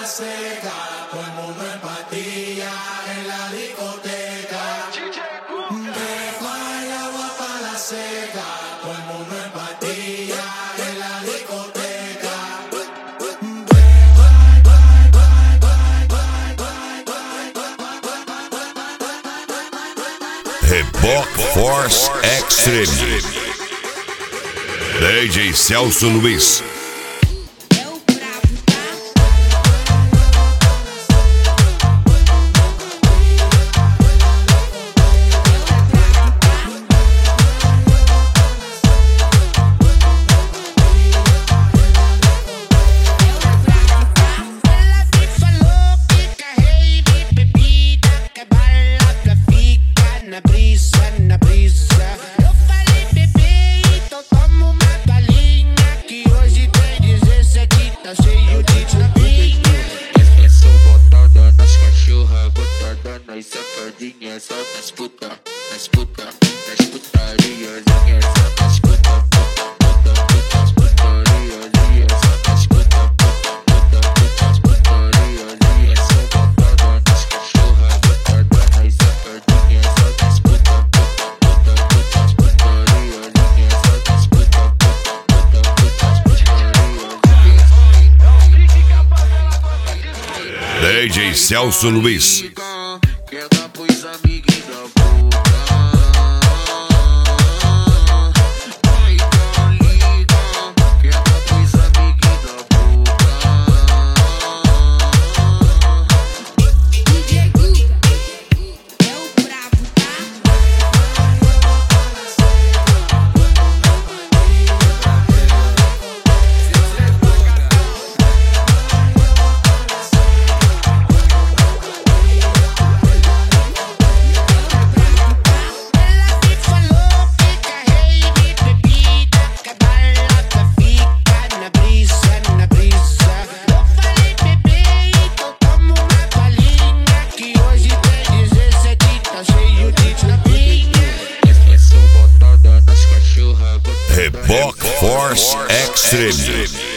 la seca, todo el mundo en pastillas en la discoteca. Dejo el agua para la seca, todo el mundo en pastillas en la discoteca. Reboc Force Extreme. DJ Celso Luiz. Na brisa. Eu falei, bebê, então toma uma balinha, que hoje tem 17, tá cheio de tapinha. É só botada nas cachorra, botada nas safadinhas, só nas puta, nas puta, nas putarias, só nas puta, nas putarias, só nas puta, nas putarias. É só botada nas cachorra, botada nas safadinhas, só nas puta, nas putarias, só nas puta, DJ Celso Luiz. Quer dar pros amiguinhos da boca. Vai dar liga. Quer dar pros amiguinhos da boca. DJ Guga é o brabo, Reboc Force Extreme.